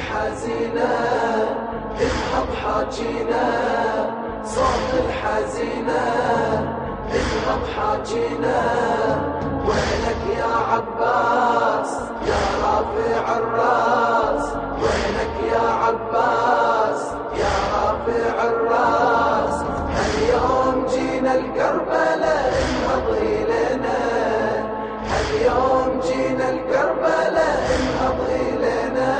الحزينة انهض حاجينا، صوت الحزينة انهض حاجينا، وينك يا عباس يا رافع الراس، وينك يا عباس يا رافع الراس، اليوم جينا الكربلاء انهض إلينا، اليوم جينا الكربلاء انهض إلينا.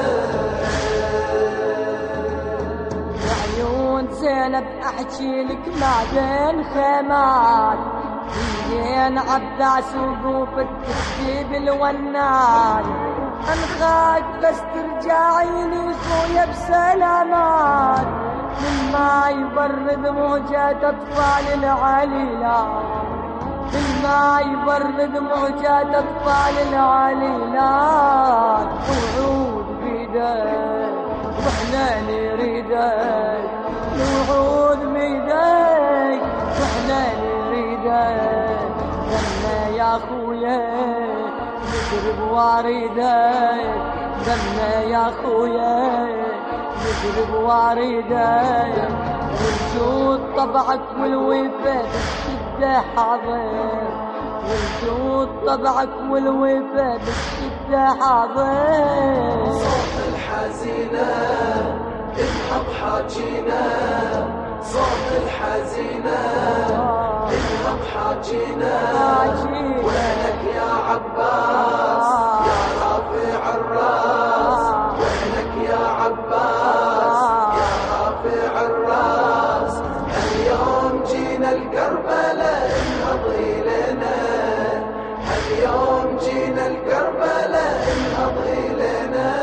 وعيون زينب احكي لك ما بين خيمات، بين عباس وقوفك تحكي بالونان، انخاك بس ترجعيني خويا بسلامات، من ما يبرد موجات اطفال العليلات، من ما يبرد موجات اطفال العليلات، وعود بيدك واحنا نريدك، الوعود بيدك واحنا نريدك، دمنا يا خويا نقرب واردك، دمنا يا خويا نقرب واردك، والجود طبعك والوفا بالشدة حاضر، والجود طبعك والوفا بالشدة حاضر. صوت الحزينة انهض حاجينا، صوت الحزينة انهض حاجينا، وينك يا عباس يا رافع الراس، وينك يا عباس يا رافع الراس، اليوم جينا الكربلاء انهض إلينا، اليوم جينا الكربلاء انهض إلينا.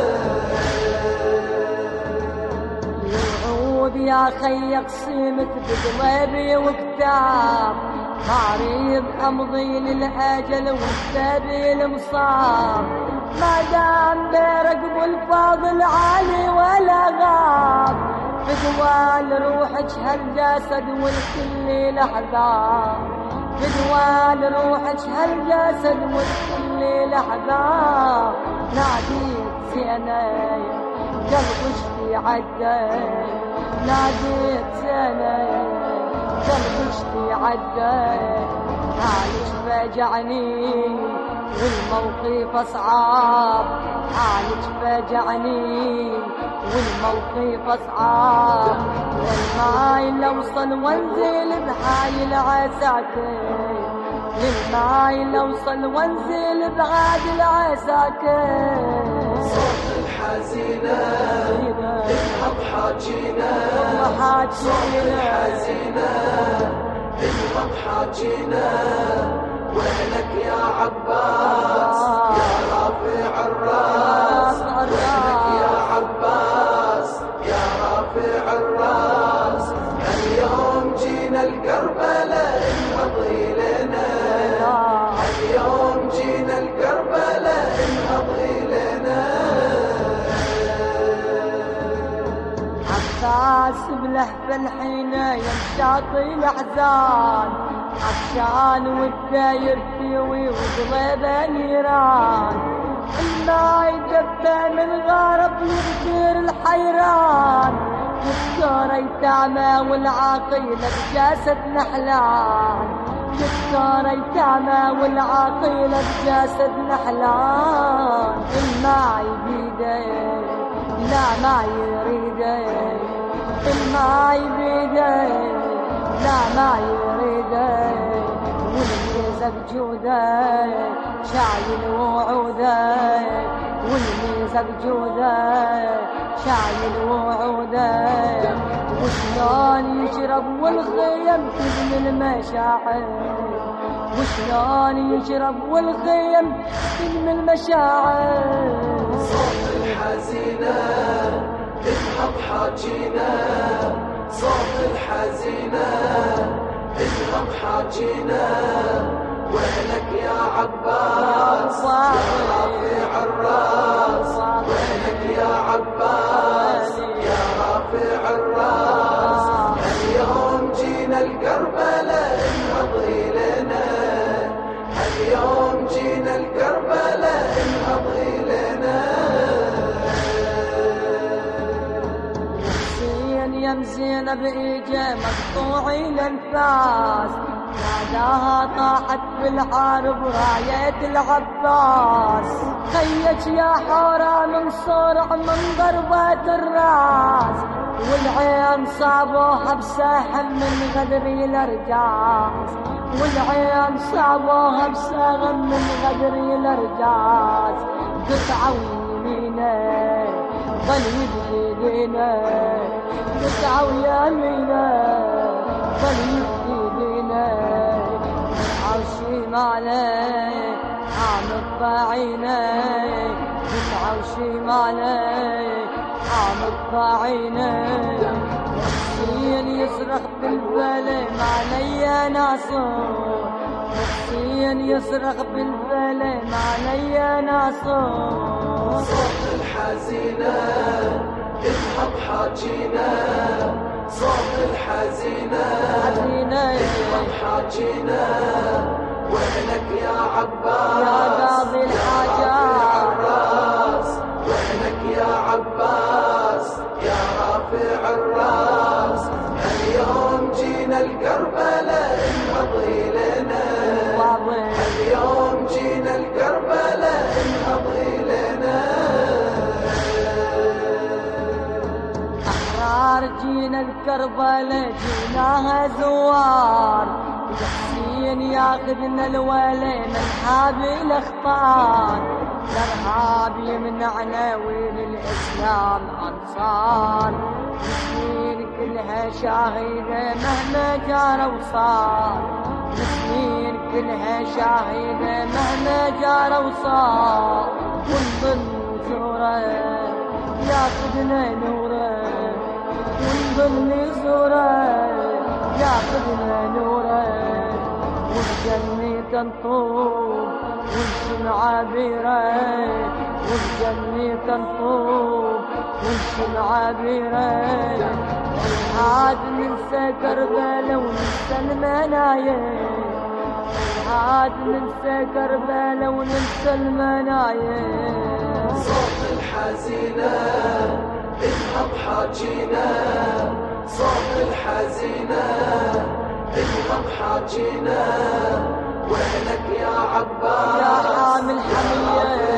الوعود يا خي قسمت بقلبي وكتاب، عريض امضي للاجل والسبيل مصاب، ما دام برقب الفاضل عالي ولا غاب، بدوال روحك هالجسد والكل لحظات، بدوال روحك هالجسد والكل لحظات، ناديت زينب قلب اشتي عدك، ناديت زينب قلب اشتي عدك، حالك فاجعني والموقف اصعب، حالك فاجعني والموقف اصعب، للماي لوصل وانزل بهاي العساكر، للماي لوصل وانزل بهاي العساكر. صوت الحزينة انهض حاجينا، صوت الحزينة انهض حاجينا، وينك يا عباس يا رافع الراس، وينك يا عباس يا رافع الراس، اليوم جينا الكربلاء انهض إلينا، اليوم جينا الكربلاء انهض إلينا. عباس بلهفة الحين يمشاطي الأحزان، عطشان والداير فيوي وقلبه نيران، الماي دبه من غرب يغدير الحيران، يذكر يتامى والعاقيل بجاسد نحلان، يذكر يتامى والعاقيل بجاسد نحلان، الماي بيدك لا ما يريدك، الماي بيدك لا ما يريدك، والميزة بجودك شايل وعودك، والميزة بجودك شايل وعودك، وشلون يشرب والخيم تبني المشاعر، وشلون يشرب والخيم تبني المشاعر. صوت الحزينة انهض حاجينا، صوت الحزينة انهض حاجينا، وينك يا عباس يا رافع الراس، وينك يا عباس يا رافع الراس، اليوم جينا الكربلاء انهض إلينا، اليوم جينا الكربلاء انهض إلينا. زينب إجا مقطوعي الأنفاس ناداها طاحت بالحرب راية العباس خيك يا حورة من صرع من ضربة الراس والعين صابوها بسهم من غدر الأرجاس والعين صابوها بسهم من غدر الأرجاس قطعة ويمينه ظل يبدينا قطعة ويمينه ظل يبدينا قطعة وشماله عم الطاعينه قطعة وشماله عم الطاعينه محسين يصرخ بالبلي ما ليا ناصر محسين يصرخ بالبلي ما ليا ناصر صوت الحزينة اذهب حاجينا صوت الحزينة اذهب حاجينا وينك يا عباس يا قاضي الحاجات وينك يا عباس يا رافع الراس اليوم جينا الكربلاء انهض إلينا اليوم جينا الكربلاء انهض إلينا أحرار جينا الكربلاء جيناها زوار حسين ياخذنا الولي من حابي الاخطار الارهاب يمنعنا وين الاسلام انصار مسكين كلها شاهده مهما جار وصار مسكين كلها شاهده مهما جار وصار ونظل زوره ياخذنا نوره ونظل زوره ياخذنا نوره والجنة تنطوب والشمعة بيرة والجنة تنطوب والشمعة بيرة عاد ننسى كربلاء وننسى المنايا عاد ننسى كربلاء وننسى المنايا صوت الحزينة اذهب حاجينا صوت الحزينة اذهب حاجينا وينك يا عباس يا حامل حمية